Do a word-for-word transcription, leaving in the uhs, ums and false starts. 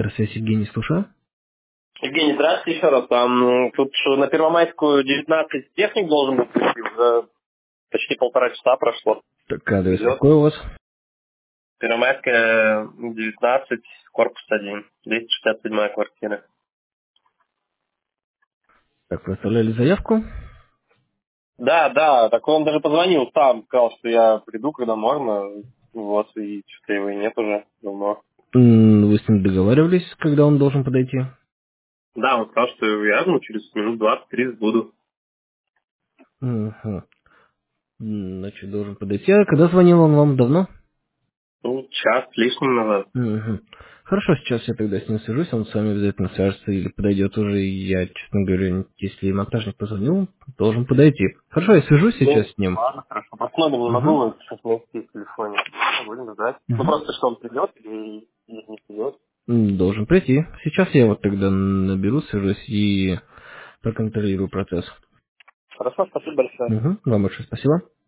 Здравствуйте, Евгений, слушаю. Евгений, здравствуйте еще раз. Там, тут на Первомайскую девятнадцать техник должен быть, уже почти полтора часа прошло. Так, адрес Идет. какой у вас? Первомайская девятнадцать, корпус один, двести шестьдесят седьмая квартира. Так, вы оставляли заявку? Да, да, так он даже позвонил сам, сказал, что я приду, когда можно. Вот, и что-то его и нет уже давно. М, Вы с ним договаривались, когда он должен подойти? Да, он сказал, что я ну, через минут двадцать-тридцать буду. Угу. Значит, должен подойти. А когда звонил он вам давно? Ну, час с лишним назад. Угу. Хорошо, сейчас я тогда с ним свяжусь, он с вами обязательно свяжется или подойдет уже. И я, честно говоря, если монтажник позвонил, должен подойти. Хорошо, я свяжусь Ну, сейчас с ним. ладно, хорошо. Просто номер не Угу. могу сейчас найти в телефоне. Будем ждать. Ну, Угу. просто что он придет или, или не придет. Должен прийти. Сейчас я вот тогда наберу, свяжусь и проконтролирую процесс. Хорошо, спасибо большое. Угу. Вам большое спасибо.